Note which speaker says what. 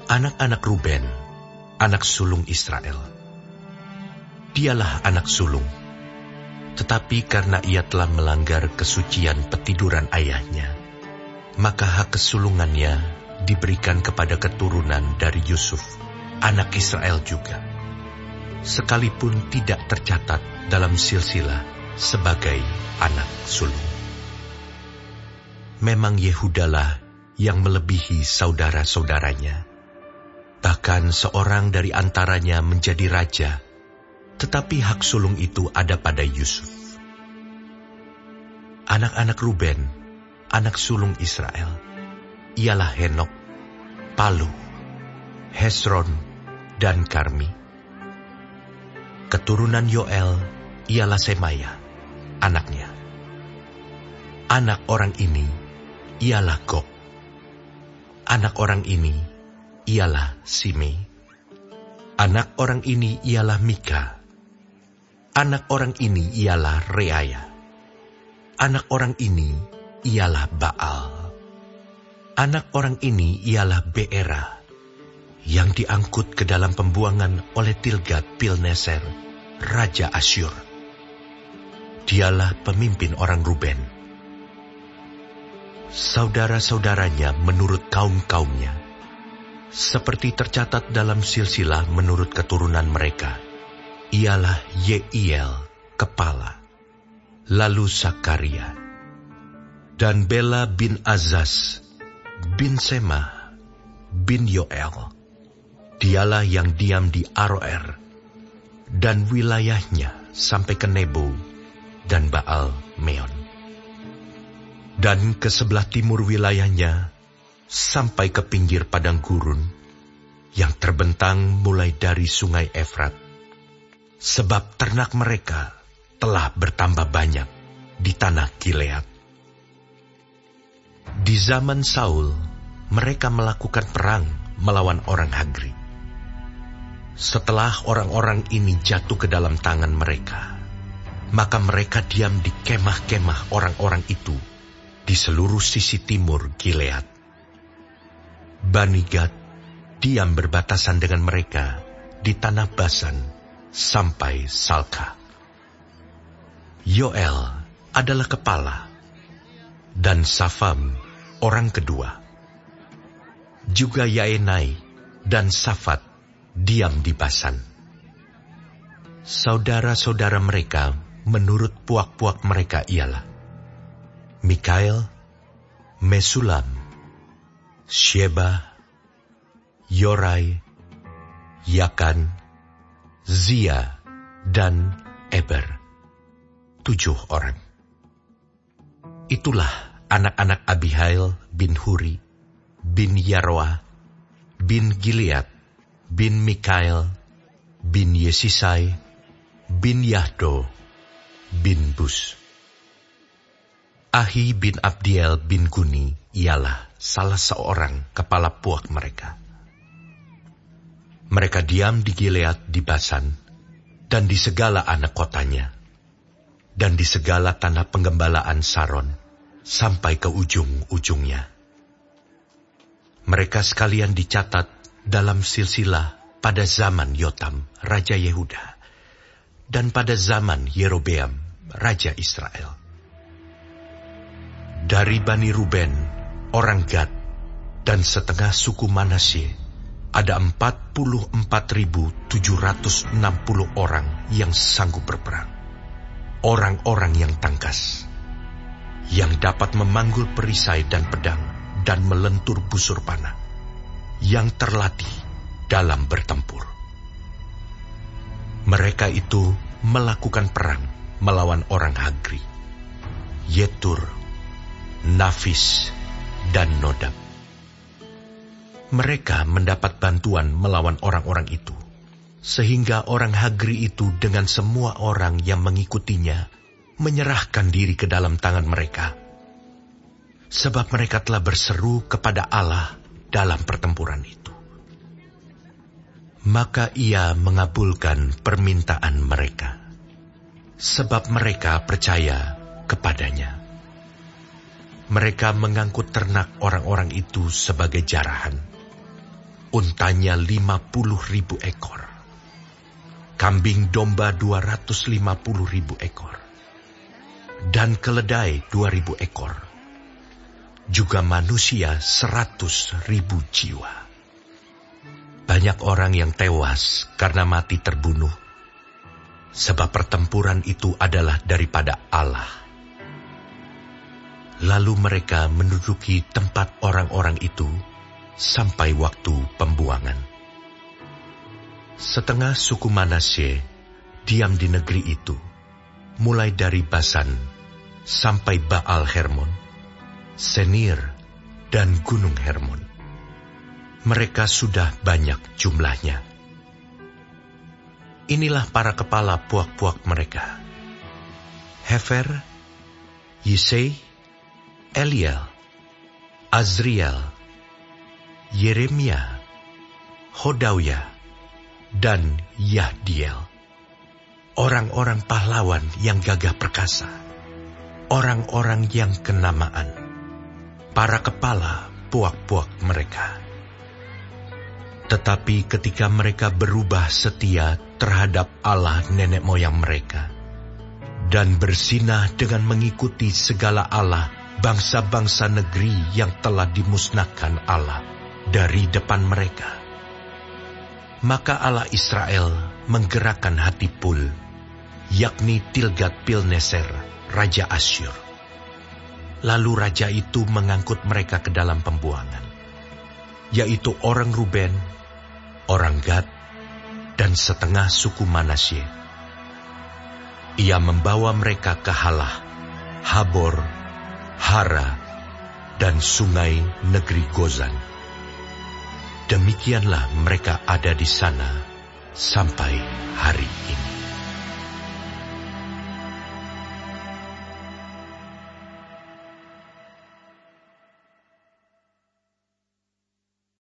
Speaker 1: Anak-anak Ruben, anak sulung Israel. Dialah anak sulung, tetapi karena ia telah melanggar kesucian petiduran ayahnya, maka hak kesulungannya diberikan kepada keturunan dari Yusuf, anak Israel juga, sekalipun tidak tercatat dalam silsilah sebagai anak sulung. Memang Yehudalah yang melebihi saudara-saudaranya, bahkan seorang dari antaranya menjadi raja, tetapi hak sulung itu ada pada Yusuf. Anak-anak Ruben, anak sulung Israel, ialah Henok, Palu, Hesron, dan Karmi. Keturunan Yoel ialah Semaya, anaknya. Anak orang ini ialah Gog. Anak orang ini ialah Simei. Anak orang ini ialah Mika. Anak orang ini ialah Reaya. Anak orang ini ialah Baal. Anak orang ini ialah Beera, yang diangkut ke dalam pembuangan oleh Tilgat-Pilneser, Raja Asyur. Dialah pemimpin orang Ruben. Saudara-saudaranya menurut kaum-kaumnya, seperti tercatat dalam silsilah menurut keturunan mereka, ialah Yeiel, kepala, lalu Sakaria, dan Bela bin Azaz, bin Sema, bin Yoel. Dialah yang diam di Aroer, dan wilayahnya sampai ke Nebo dan Baal Meon. Dan ke sebelah timur wilayahnya, sampai ke pinggir padang gurun, yang terbentang mulai dari sungai Efrat, sebab ternak mereka telah bertambah banyak di tanah Gilead. Di zaman Saul, mereka melakukan perang melawan orang Hagri. Setelah orang-orang ini jatuh ke dalam tangan mereka, maka mereka diam di kemah-kemah orang-orang itu di seluruh sisi timur Gilead. Bani Gad diam berbatasan dengan mereka di tanah Basan sampai Salka. Yoel adalah kepala, dan Safam orang kedua. Juga Yaenai dan Safat diam di Basan. Saudara-saudara mereka menurut puak-puak mereka ialah Mikael, Mesulam, Sheba, Yorai, Yakan, Zia, dan Eber. 7 orang. Itulah anak-anak Abihail bin Huri, bin Yaroah, bin Gilead, bin Mikael, bin Yesisai, bin Yahdo, bin Bus. Ahi bin Abdiel bin Guni ialah salah seorang kepala puak mereka. Mereka diam di Gilead di Basan, dan di segala anak kotanya, dan di segala tanah penggembalaan Saron, sampai ke ujung-ujungnya. Mereka sekalian dicatat dalam silsilah pada zaman Yotam, Raja Yehuda, dan pada zaman Yerobeam, Raja Israel. Dari Bani Ruben, orang Gad, dan setengah suku Manasye, ada 44.760 orang yang sanggup berperang. Orang-orang yang tangkas, yang dapat memanggul perisai dan pedang, dan melentur busur panah, yang terlatih dalam bertempur. Mereka itu melakukan perang melawan orang Hagri, Yetur, Nafis, dan Nodab. Mereka mendapat bantuan melawan orang-orang itu, sehingga orang Hagri itu dengan semua orang yang mengikutinya menyerahkan diri ke dalam tangan mereka, sebab mereka telah berseru kepada Allah dalam pertempuran itu. Maka ia mengabulkan permintaan mereka, sebab mereka percaya kepadanya. Mereka mengangkut ternak orang-orang itu sebagai jarahan. untanya 50.000 ekor, kambing domba 250.000 ekor, dan keledai 2.000 ekor, juga manusia 100.000 jiwa. Banyak orang yang tewas karena mati terbunuh, sebab pertempuran itu adalah daripada Allah. Lalu mereka menduduki tempat orang-orang itu sampai waktu pembuangan. Setengah suku Manasye diam di negeri itu, mulai dari Basan sampai Baal Hermon, Senir, dan Gunung Hermon. Mereka sudah banyak jumlahnya. Inilah para kepala puak-puak mereka: Hefer, Yisei, Eliel, Azriel, Yeremia, Hodawya, dan Yahdiel. Orang-orang pahlawan yang gagah perkasa, orang-orang yang kenamaan, para kepala puak-puak mereka. Tetapi ketika mereka berubah setia terhadap Allah nenek moyang mereka, dan bersinah dengan mengikuti segala Allah bangsa-bangsa negeri yang telah dimusnahkan Allah dari depan mereka, maka Allah Israel menggerakkan hati Pul, yakni Tilgat-Pilneser, Raja Asyur. Lalu raja itu mengangkut mereka ke dalam pembuangan, yaitu orang Ruben, orang Gad, dan setengah suku Manasye. Ia membawa mereka ke Halah, Habor, Hara, dan sungai negeri Gozan. Demikianlah mereka ada di sana sampai hari ini.